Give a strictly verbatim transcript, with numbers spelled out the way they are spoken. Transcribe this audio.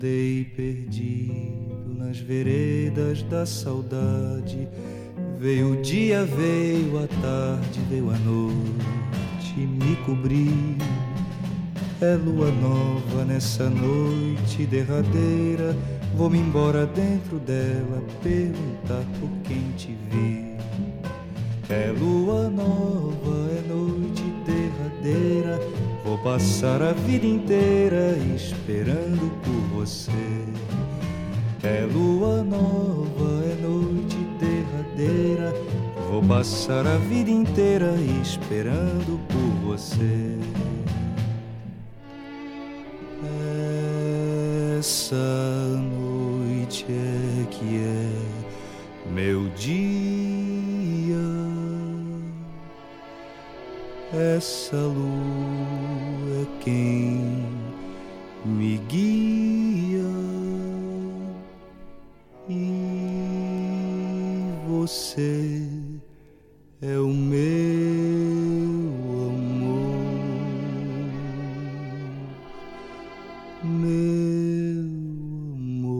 Dei perdido nas veredas da saudade. Veio o dia, veio a tarde, veio a noite, me cobriu. É lua nova nessa noite derradeira. Vou-me embora dentro dela, perguntar por quem te viu. É lua nova, é noite derradeira. Vou passar a vida inteira esperando por você. É lua nova, é noite derradeira. Vou passar a vida inteira esperando por você. Essa noite é que é meu dia. Essa lua é quem me guia. E você é o meu amor, meu